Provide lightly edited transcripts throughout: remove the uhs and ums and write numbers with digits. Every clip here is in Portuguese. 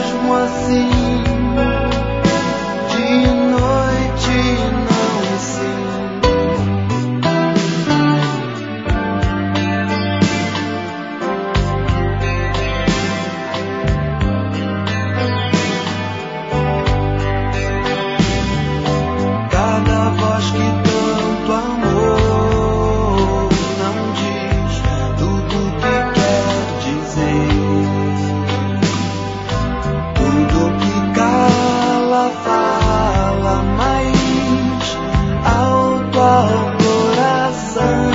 mesmo assim. De noite não sim. Cada voz que tanto amor não diz tudo o que quer dizer. Tudo que cala fala mais alto ao coração.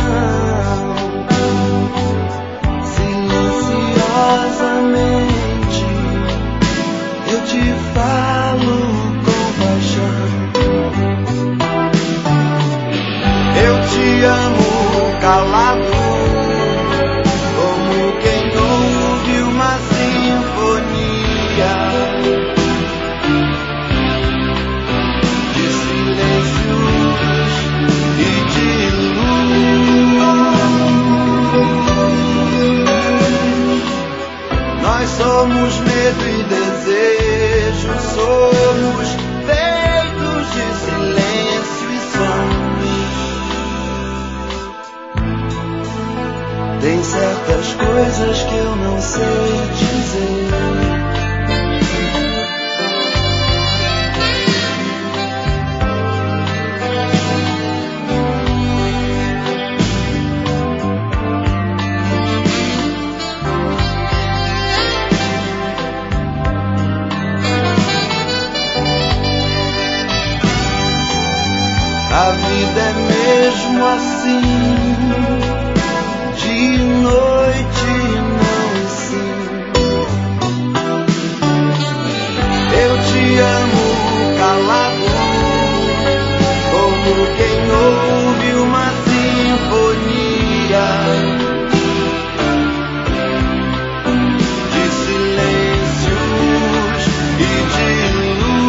Silenciosamente eu te falo com paixão. Eu te amo calado, como quem ouve uma sinfonia de silêncios e de luz. Nós somos medo e desejo, somos feitos de silêncio e sons. Tem certas coisas que eu não sei dizer. A vida é mesmo assim. De noite não sim. Eu te amo calado, como quem ouve uma sinfonia de silêncios e de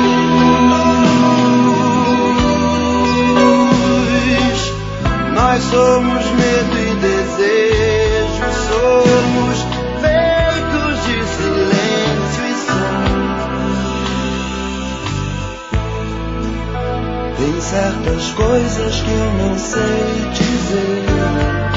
luz. Nós somos medo e desejo, somos feitos de silêncio e som. Tem certas coisas que eu não sei dizer.